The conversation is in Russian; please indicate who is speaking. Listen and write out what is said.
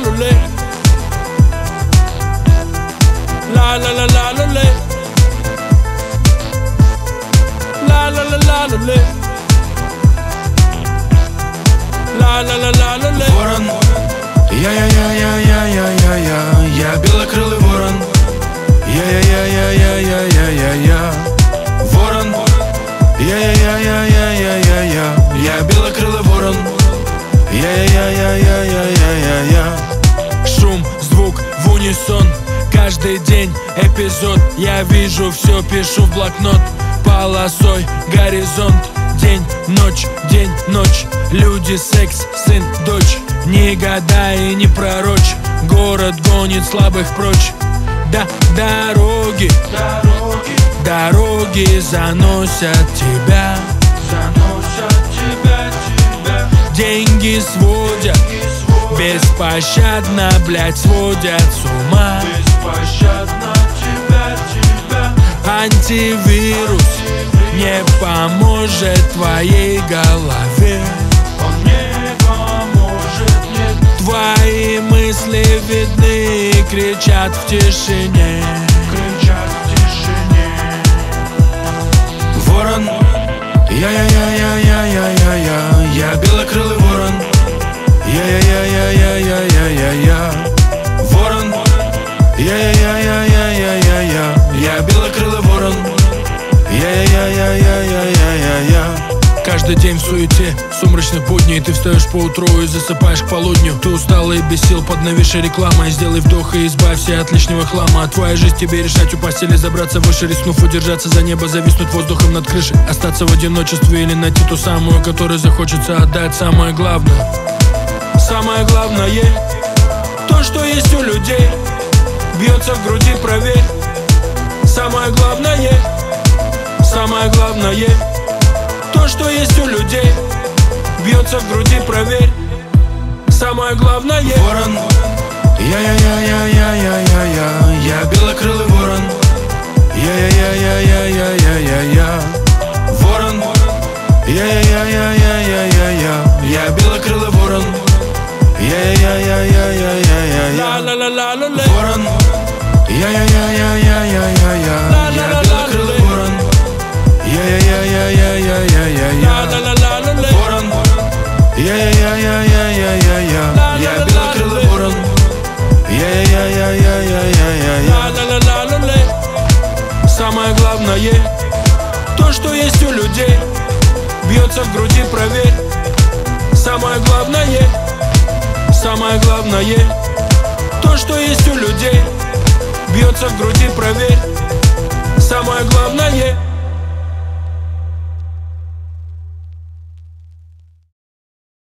Speaker 1: lule. La la la la lule. La la la la lule. La la la la lule.
Speaker 2: Ворон, я белокрылый ворон. Я ворон. Я белокрылый ворон. Я.
Speaker 1: Шум, звук в унисон. Каждый день эпизод. Я вижу все, пишу в блокнот. Полосой горизонт. День, ночь, люди, секс, сын, дочь. Не гадай и не пророчь. Город гонит слабых прочь. Да, дороги заносят тебя. Деньги сводят, беспощадно, блядь, сводят с ума. Антивирус не поможет твоей голове.
Speaker 2: Он не поможет, нет.
Speaker 1: Твои мысли видны и кричат в тишине.
Speaker 2: Ворон, я белокрылый ворон. Я ворон. Я белокрылый ворон. Я.
Speaker 1: Каждый день в суете, сумрачных будней. Ты встаешь поутру и засыпаешь к полудню. Ты устала и без сил под нависшей рекламой. Сделай вдох и избавься от лишнего хлама. Твоя жизнь тебе решать, упасть или забраться выше. Рискнув удержаться за небо, зависнуть воздухом над крышей. Остаться в одиночестве или найти ту самую, которой захочется отдать. Самое главное, то, что есть у людей, бьется в груди, проверь. Самое главное, то, что есть у людей, бьется в груди, проверь. Самое главное.
Speaker 2: Ворон, я белокрылый ворон. Я ворон. Я белокрылый ворон.
Speaker 1: La la la la la la.
Speaker 2: Ворон, я белокрылый ворон. Я ворон. Я белокрылый ворон.
Speaker 1: Самое главное, то, что есть у людей, бьется в груди, проверь. Самое главное, то, что есть у людей, бьется в груди, проверь. Самое главное.